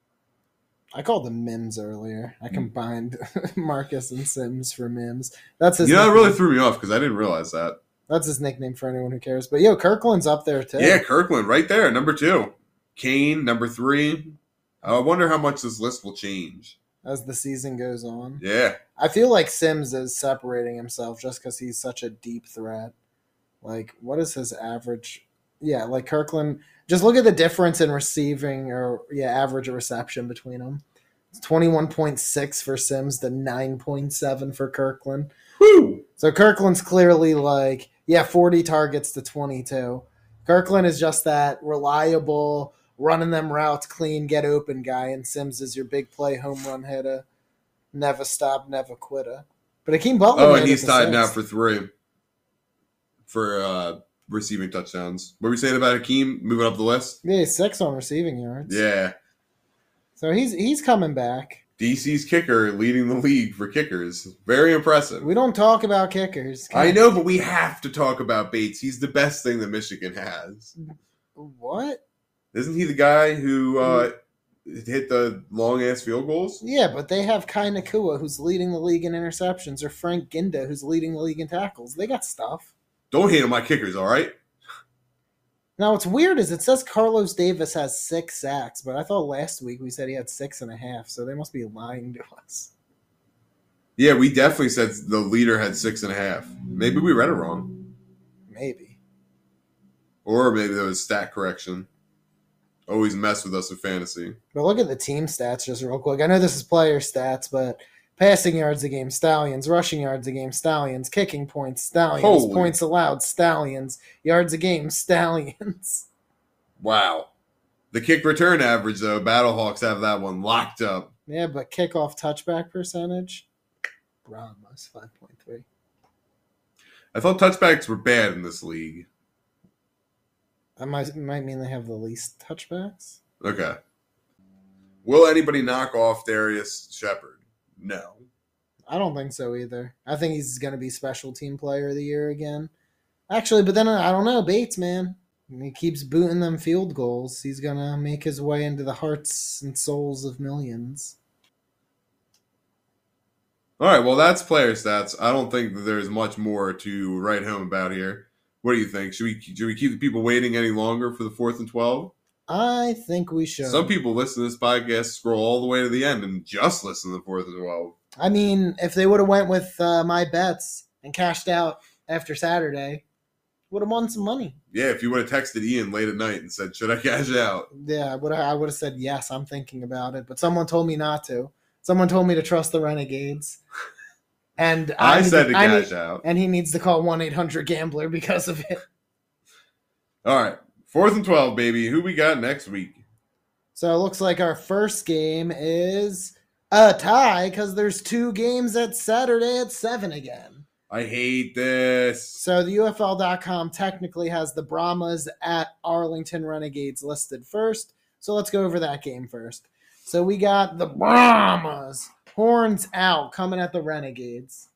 I called them Mims earlier. I combined Marcus and Sims for Mims. That's his. You know, that nickname. really threw me off because I didn't realize that. That's his nickname for anyone who cares. But yo, Kirkland's up there too. Yeah, Kirkland, right there, number two. Kane, number three. I wonder how much this list will change as the season goes on. Yeah. I feel like Sims is separating himself just because he's such a deep threat. Like, what is his average? Yeah, like Kirkland. Just look at the difference in receiving or, yeah, average reception between them. It's twenty-one point six for Sims to nine point seven for Kirkland. Woo! So Kirkland's clearly like, yeah, forty targets to twenty-two. Kirkland is just that reliable, running them routes clean, get open guy, and Sims is your big play home run hitter. Never stop, never quitter. But Hakeem Butler. Oh, made and it he's to tied six. now for three for uh, receiving touchdowns. What were we saying about Hakeem moving up the list? Yeah, he's six on receiving yards. Yeah. So he's he's coming back. D C's kicker leading the league for kickers. Very impressive. We don't talk about kickers. I know, but we have to talk about Bates. He's the best thing that Michigan has. What? Isn't he the guy who uh, hit the long-ass field goals? Yeah, but they have Kai Nakua, who's leading the league in interceptions, or Frank Ginda, who's leading the league in tackles. They got stuff. Don't hate on my kickers, all right? Now, what's weird is it says Carlos Davis has six sacks, but I thought last week we said he had six and a half, so they must be lying to us. Yeah, we definitely said the leader had six and a half. Maybe we read it wrong. Maybe. Or maybe there was stat correction. Always mess with us in fantasy. But look at the team stats just real quick. I know this is player stats, but passing yards a game, Stallions. Rushing yards a game, Stallions. Kicking points, Stallions. Holy. Points allowed, Stallions. Yards a game, Stallions. Wow. The kick return average, though, Battlehawks have that one locked up. Yeah, but kickoff touchback percentage, Brahmas, five point three. I thought touchbacks were bad in this league. That might, might mean they have the least touchbacks. Okay. Will anybody knock off Darius Shepard? No. I don't think so either. I think he's going to be special team player of the year again. Actually, but then I don't know. Bates, man. He keeps booting them field goals. He's going to make his way into the hearts and souls of millions. All right, well, that's player stats. I don't think that there's much more to write home about here. What do you think? Should we should we keep the people waiting any longer for the fourth and twelve? I think we should. Some people listen to this podcast, scroll all the way to the end, and just listen to the fourth and twelve. I mean, if they would have went with uh, my bets and cashed out after Saturday, would have won some money. Yeah, if you would have texted Ian late at night and said, should I cash out? Yeah, I would have, I would have said yes, I'm thinking about it. But someone told me not to. Someone told me to trust the Renegades. And I, I said need, to I cash need, out. And he needs to call one eight hundred gambler because of it. All right, fourth and twelve, baby. Who we got next week? So it looks like our first game is a tie because there's two games at Saturday at seven again. I I hate this. So the U F L dot com technically has the Brahmas at Arlington Renegades listed first. So let's go over that game first. So we got the Brahmas, horns out, coming at the Renegades.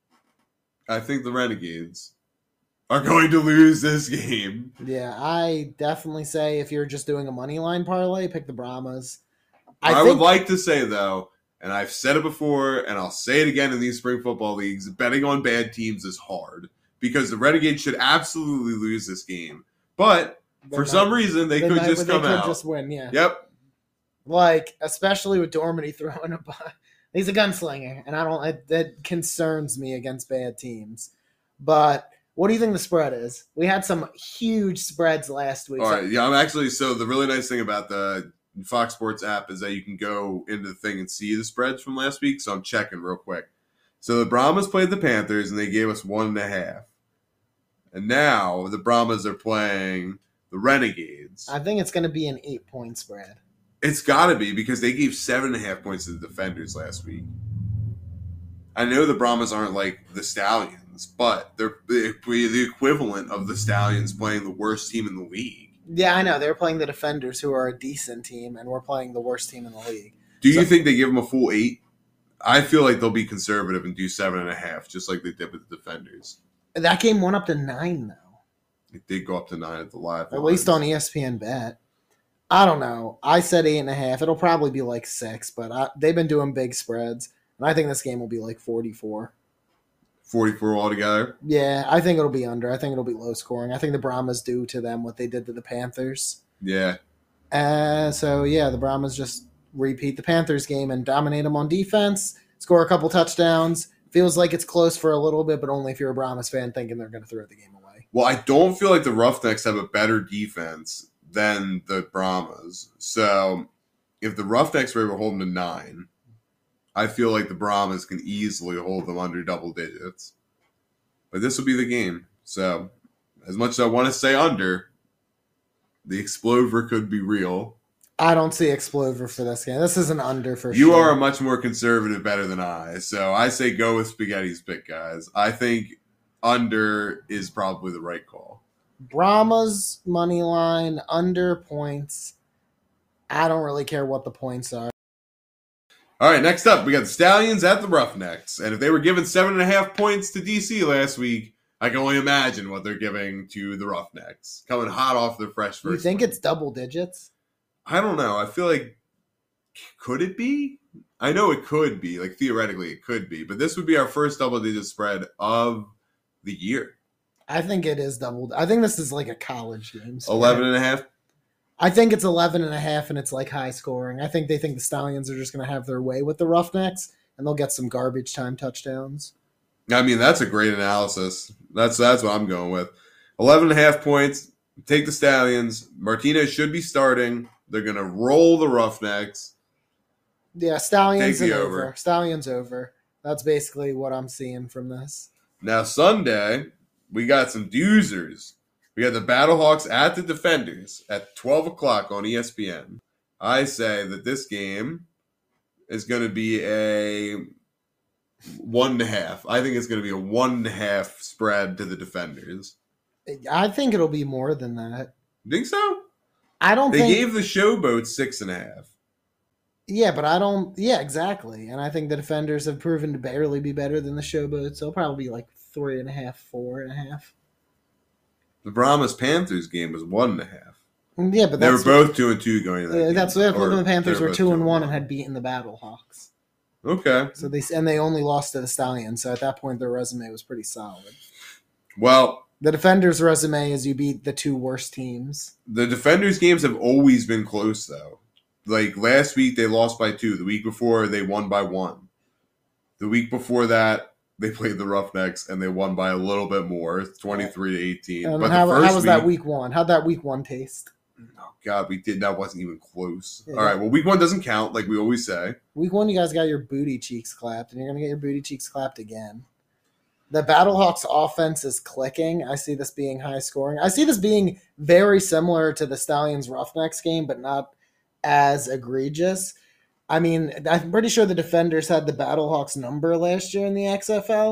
I think the Renegades are going to lose this game. Yeah, I definitely say if you're just doing a money line parlay, pick the Brahmas. I, I think, would like to say, though, and I've said it before, and I'll say it again in these spring football leagues, betting on bad teams is hard because the Renegades should absolutely lose this game. But for not, some reason, they could not, just they come could out. just win, yeah. Yep. Like, especially with Dormady throwing a bu- he's a gunslinger, and I don't. It, that concerns me against bad teams. But what do you think the spread is? We had some huge spreads last week. All right. Yeah, I'm actually. So the really nice thing about the Fox Sports app is that you can go into the thing and see the spreads from last week. So I'm checking real quick. So the Brahmas played the Panthers, and they gave us one and a half. And now the Brahmas are playing the Renegades. I think it's going to be an eight-point spread. It's got to be because they gave seven and a half points to the Defenders last week. I know the Brahmas aren't like the Stallions, but they're the equivalent of the Stallions playing the worst team in the league. Yeah, I know. They're playing the Defenders, who are a decent team, and we're playing the worst team in the league. Do so, you think they give them a full eight? I feel like they'll be conservative and do seven and a half, just like they did with the Defenders. That game went up to nine, though. It did go up to nine at the live. At least on E S P N Bet. I don't know. I said eight and a half. It'll probably be like six, but I, they've been doing big spreads, and I think this game will be like forty-four. forty-four altogether? Yeah, I think it'll be under. I think it'll be low scoring. I think the Brahmas do to them what they did to the Panthers. Yeah. Uh, so, yeah, the Brahmas just repeat the Panthers game and dominate them on defense, score a couple touchdowns. Feels like it's close for a little bit, but only if you're a Brahmas fan thinking they're going to throw the game away. Well, I don't feel like the Roughnecks have a better defense than the Brahmas. So if the Roughnecks were able to hold them to nine, I feel like the Brahmas can easily hold them under double digits. But this will be the game. So as much as I want to say under, the Explover could be real. I don't see Explover for this game. This is an under for you sure. You are a much more conservative better than I. So I say go with Spaghetti's pick, guys. I think under is probably the right call. Brahmas money line, under points. I don't really care what the points are. All right, next up, we got the Stallions at the Roughnecks. And if they were given seven and a half points to D C last week, I can only imagine what they're giving to the Roughnecks. Coming hot off their fresh first. You think win. It's double digits? I don't know. I feel like, could it be? I know it could be. Like, theoretically, it could be. But this would be our first double-digit spread of the year. I think it is doubled. I think this is like a college game. Spread. eleven and a half? I think it's eleven and a half, and it's like high scoring. I think they think the Stallions are just going to have their way with the Roughnecks, and they'll get some garbage time touchdowns. I mean, that's a great analysis. That's that's what I'm going with. eleven and a half points. Take the Stallions. Martinez should be starting. They're going to roll the Roughnecks. Yeah, Stallions Take the over. over. Stallions over. That's basically what I'm seeing from this. Now, Sunday, we got some doozers. We got the Battlehawks at the Defenders at twelve o'clock on E S P N. I say that this game is going to be a one and a half. I think it's going to be a one and a half spread to the Defenders. I think it'll be more than that. You think so? I don't They think... gave the Showboats six and a half. Yeah, but I don't... Yeah, exactly. And I think the Defenders have proven to barely be better than the Showboats. They'll probably be like three and a half, four and a half. The Brahmas Panthers game was one and a half. Yeah, but they that's were both two and two going into that. Yeah, game. that's what Or the Panthers they were both two and one and had beaten the Battlehawks. Okay. So they and they only lost to the Stallions. So at that point, their resume was pretty solid. Well, the Defenders' resume is you beat the two worst teams. The Defenders games have always been close, though. Like last week, they lost by two. The week before, they won by one. The week before that, they played the Roughnecks and they won by a little bit more, twenty-three to eighteen. And but how, the first how was week, that week one? How'd that week one taste? Oh God, we did that wasn't even close. Yeah. All right, well, week one doesn't count, like we always say. Week one, you guys got your booty cheeks clapped, and you're gonna get your booty cheeks clapped again. The Battlehawks offense is clicking. I see this being high scoring. I see this being very similar to the Stallions Roughnecks game, but not as egregious. I mean, I'm pretty sure the Defenders had the Battlehawks number last year in the X F L,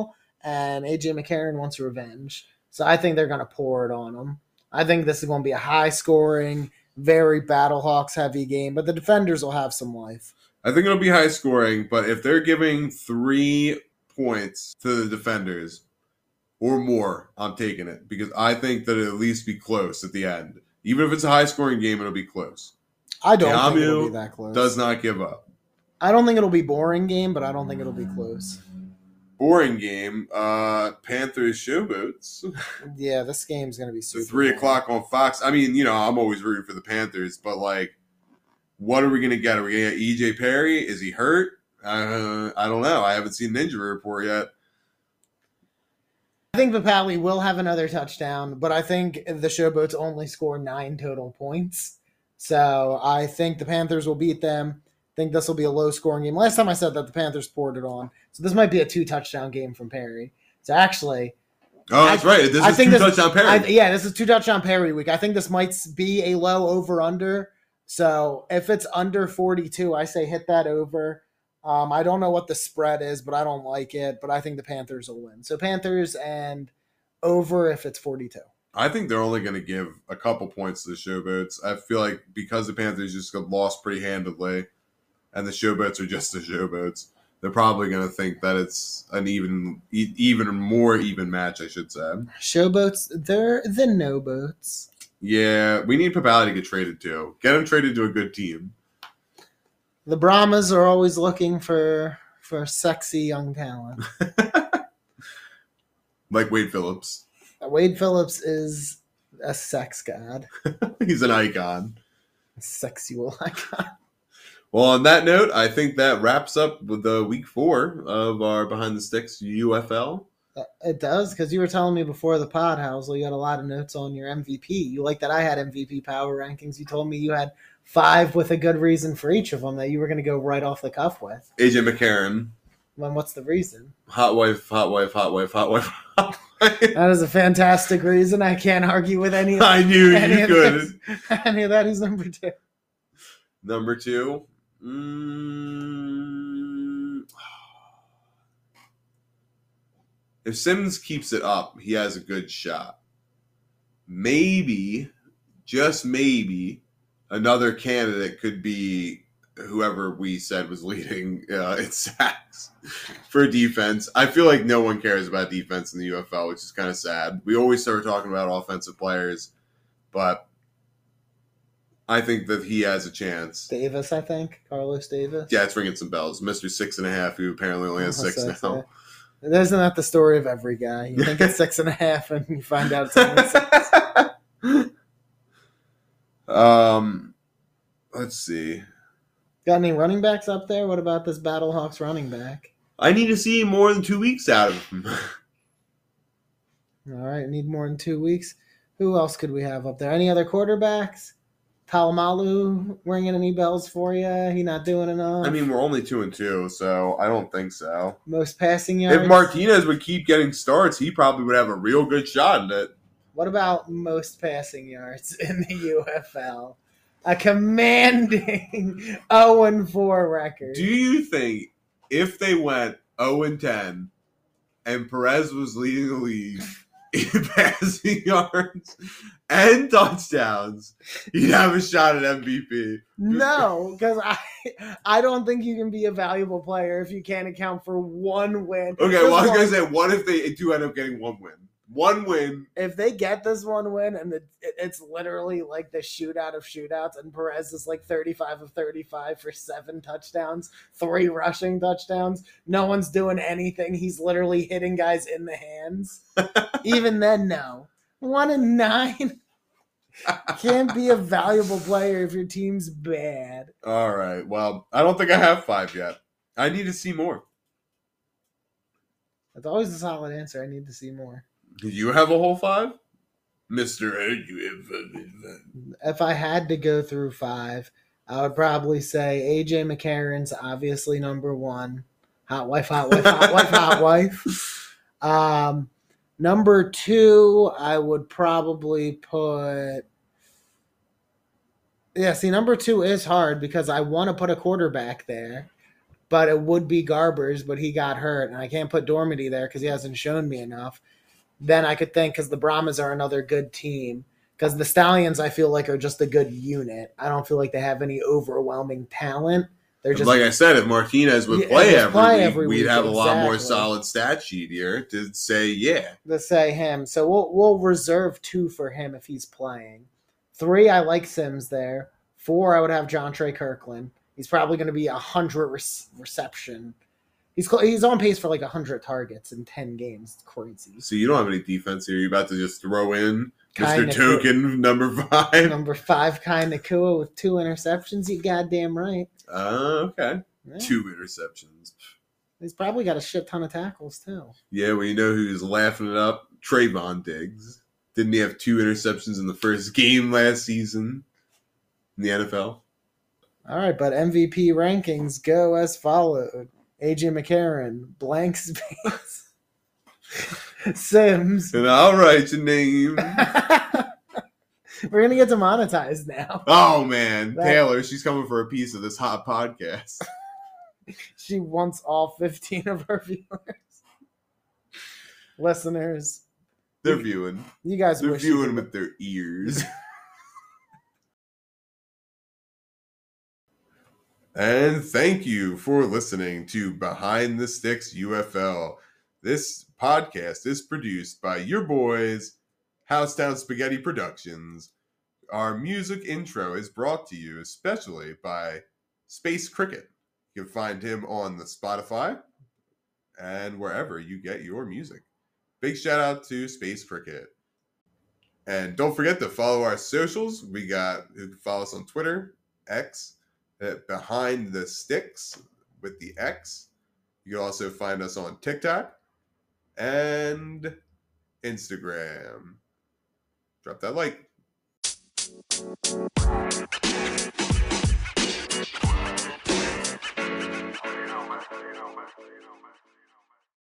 and A J McCarron wants revenge. So I think they're going to pour it on him. I think this is going to be a high-scoring, very Battlehawks-heavy game, but the defenders will have some life. I think it'll be high scoring, but if they're giving three points to the defenders or more, I'm taking it because I think that it'll at least be close at the end. Even if it's a high scoring game, it'll be close. I don't Yamu think it'll be that close. Does not give up. I don't think it'll be boring game, but I don't think it'll be close. Boring game. Uh, Panthers Showboats. Yeah, this game's gonna be super. The three boring. o'clock on Fox. I mean, you know, I'm always rooting for the Panthers, but like, what are we gonna get? Are we gonna get E J Perry? Is he hurt? Uh, I don't know. I haven't seen an injury report yet. I think Papali will have another touchdown, but I think the Showboats only score nine total points. So I think the Panthers will beat them. I think this will be a low-scoring game. Last time I said that the Panthers poured it on. So this might be a two-touchdown game from Perry. So actually... Oh, that's I, right. This I is two-touchdown Perry. I, yeah, this is two-touchdown Perry week. I think this might be a low over-under. So if it's under forty-two, I say hit that over. Um, I don't know what the spread is, but I don't like it. But I think the Panthers will win. So Panthers and over if it's forty-two. I think they're only going to give a couple points to the Showboats. I feel like because the Panthers just got lost pretty handedly, and the Showboats are just the Showboats, they're probably going to think that it's an even, e- even more even match, I should say. Showboats, they're the no boats. Yeah, we need Papali to get traded too. Get him traded to a good team. The Brahmas are always looking for for sexy young talent. Like Wade Phillips. Wade Phillips is a sex god. He's an icon. A sexual icon. Well, on that note, I think that wraps up with the week four of our Behind the Sticks U F L. It does, because you were telling me before the pod, Housel, you had a lot of notes on your M V P. You like that I had M V P power rankings. You told me you had five with a good reason for each of them that you were going to go right off the cuff with. A J McCarron. Then what's the reason? Hot wife, hot wife, hot wife, hot wife. That is a fantastic reason. I can't argue with any of I knew any you of couldn't. That. Any of that is number two. Number two. Mm, if Simmons keeps it up, he has a good shot. Maybe, just maybe, another candidate could be whoever we said was leading uh, in sacks for defense. I feel like no one cares about defense in the U F L, which is kind of sad. We always start talking about offensive players, but I think that he has a chance. Davis, I think. Carlos Davis. Yeah, it's ringing some bells. Mister Six and a Half, who apparently only has Oh, six six, now. yeah. Isn't that the story of every guy? You think it's six and a half, and you find out it's only six. um, let's see. Got any running backs up there? What about this Battlehawks running back? I need to see more than two weeks out of him. All right, need more than two weeks. Who else could we have up there? Any other quarterbacks? Palomalu ringing any bells for you? He not doing enough? I mean, we're only two and two, so I don't think so. Most passing yards? If Martinez would keep getting starts, he probably would have a real good shot at it. What about most passing yards in the U F L? A commanding oh and four record. Do you think if they went oh and ten and Perez was leading the league in passing yards and touchdowns, he'd have a shot at M V P? No, because I I don't think you can be a valuable player if you can't account for one win. Okay, Just well, I was one- going to say, what if they do end up getting one win? One win. If they get this one win and the, it- it's literally like the shootout of shootouts and Perez is like thirty-five of thirty-five for seven touchdowns, three rushing touchdowns, no one's doing anything. He's literally hitting guys in the hands. Even then, no. One and nine. Can't be a valuable player if your team's bad. All right. Well, I don't think I have five yet. I need to see more. That's always a solid answer. I need to see more. Do you have a whole five? Mister If I had to go through five, I would probably say A J McCarron's obviously number one. Hot wife, hot wife, hot wife, hot wife. Um, number two, I would probably put... Yeah, see, number two is hard because I want to put a quarterback there. but it would be Garbers, but he got hurt, and I can't put Dormady there because he hasn't shown me enough. Then I could think because the Brahmas are another good team. Because the Stallions, I feel like, are just a good unit. I don't feel like they have any overwhelming talent. They're just like I said, if Martinez would Yeah, play, if every, play week, every we'd week, have a lot more exactly. solid stat sheet here to say, yeah. to say him. So we'll we'll reserve two for him if he's playing. Three, I like Sims there. Four, I would have John Trey Kirkland. He's probably going to be a hundred re- reception. He's cl- he's on pace for like a hundred targets in ten games. It's crazy. So you don't have any defense here. You're about to just throw in Kai Mister Token, number five. Number five, Kai Nakua with two interceptions. You goddamn right. Uh, okay. Yeah. Two interceptions. He's probably got a shit ton of tackles too. Yeah, well, you know who's laughing it up? Trayvon Diggs. Didn't he have two interceptions in the first game last season in the N F L? All right, but M V P rankings go as followed. A J McCarron, blank space. Sims. And I'll write your name. We're going to get demonetized now. Oh, man. That- Taylor, she's coming for a piece of this hot podcast. She wants all fifteen of her viewers. Listeners. They're viewing. You guys They're wish you viewing could- with their ears. And thank you for listening to Behind the Sticks U F L. This podcast is produced by your boys, Housetown Spaghetti Productions. Our music intro is brought to you especially by Space Cricket. You can find him on the Spotify and wherever you get your music. Big shout out to Space Cricket. And don't forget to follow our socials. We got, you can follow us on Twitter, X, at Behind the Sticks with the X. You can also find us on TikTok and Instagram. Drop that like.